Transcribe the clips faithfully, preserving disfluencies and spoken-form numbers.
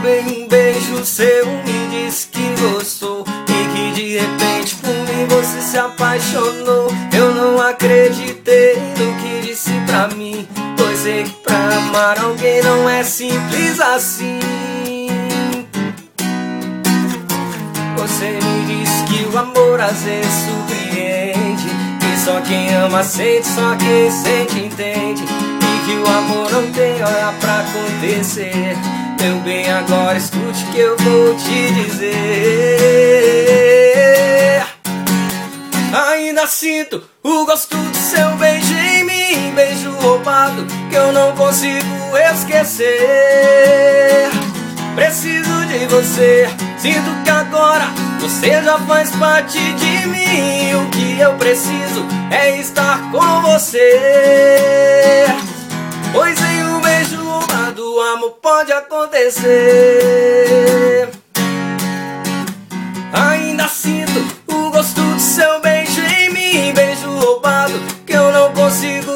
bem, um beijo seu me disse que gostou e que de repente por mim você se apaixonou. Eu não acreditei no que disse pra mim, pois sei que pra amar alguém não é simples assim. Você me disse que o amor às vezes surpreende, que só quem ama sente, só quem sente entende, e que o amor não tem hora pra acontecer. Meu bem, agora escute que eu vou te dizer. Ainda sinto o gosto do seu beijo em mim, beijo roubado que eu não consigo esquecer. Preciso de você, sinto que agora você já faz parte de mim. O que eu preciso é estar com você, pois em um beijo roubado o amor pode acontecer. Ainda sinto o gosto do seu beijo em mim, beijo roubado que eu não consigo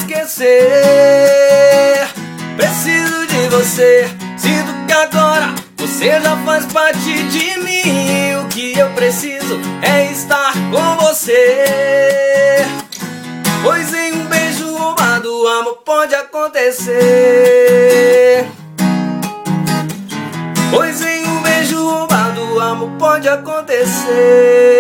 esquecer. Preciso de você, sinto que agora você já faz parte de mim. O que eu preciso é estar com você, pois em um beijo roubado o amor pode acontecer. Pois em um beijo roubado o amor pode acontecer.